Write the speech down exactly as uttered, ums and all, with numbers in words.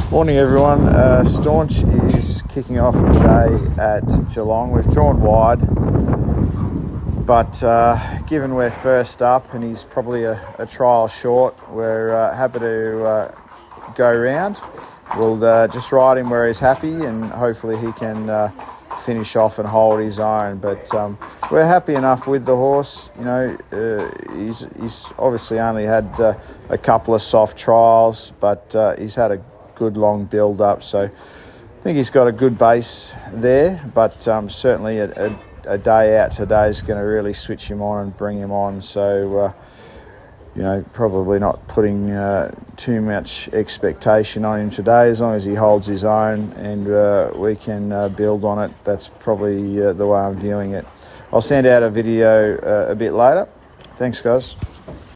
Morning everyone. Uh, Staunch is kicking off today at Geelong. We've drawn wide, but uh, given we're first up and he's probably a, a trial short, we're uh, happy to uh, go round. We'll uh, just ride him where he's happy and hopefully he can uh, finish off and hold his own. But um, we're happy enough with the horse. You know, uh, he's he's obviously only had uh, a couple of soft trials, but uh, he's had a good long build up, so I think he's got a good base there, but um, certainly a, a, a day out today is going to really switch him on and bring him on. So uh, you know, probably not putting uh, too much expectation on him today. As long as he holds his own and uh, we can uh, build on it, that's probably uh, the way I'm viewing it. I'll send out a video uh, a bit later. Thanks guys.